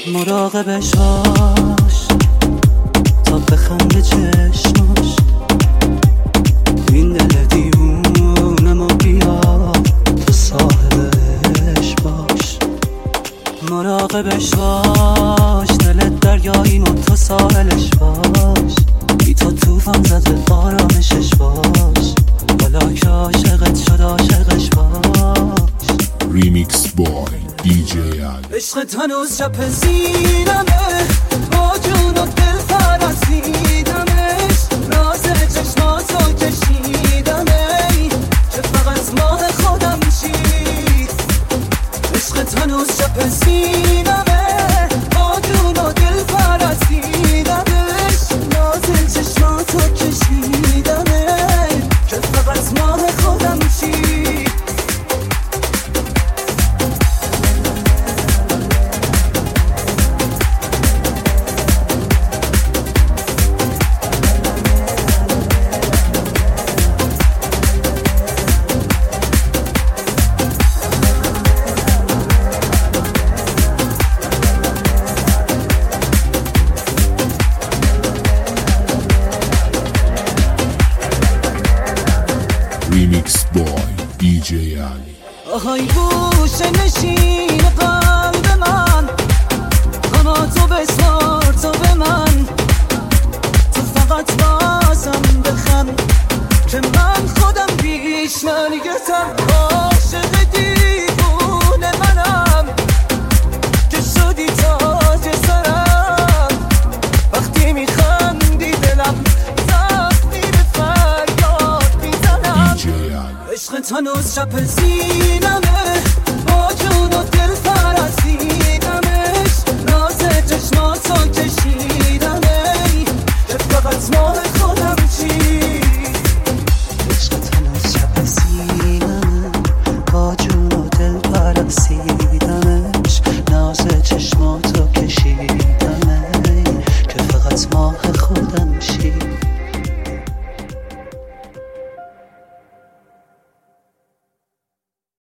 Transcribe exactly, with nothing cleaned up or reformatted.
مراقبش باش تا بخنده چشماش، این دل دیوونمو بیا تو صاحبش باش. مراقبش باش دلت دریاییم و تو ساحلش باش، بی تو توفان زده آرامشش باش، حالا که عاشقت شد عاشقش باش. ریمیکس بای دی جی علی. عشقت هنوز شب زیرمه، با جون و دل فرسیدمش، راز چشماتو کشیدمه که فقط ماه خودم چی. عشقت هنوز شب زیرمه، با جون و دل فرسیدمش، راز چشماتو کشیدمه که فقط ماه خودم چی. ریمیکس بای دی جی علی. آهای گوشه نشین قلب من، قناتو بسپار تو به من، تو فقط بازم بخن که من خودم بیش نرگتم. عاشق دیوون منم که شدی تاج سرم، وقتی میخندی دلم زخمی به فریاد میزنم. دی جی علی. عشقت هنوز شب زینمه، با جون و دل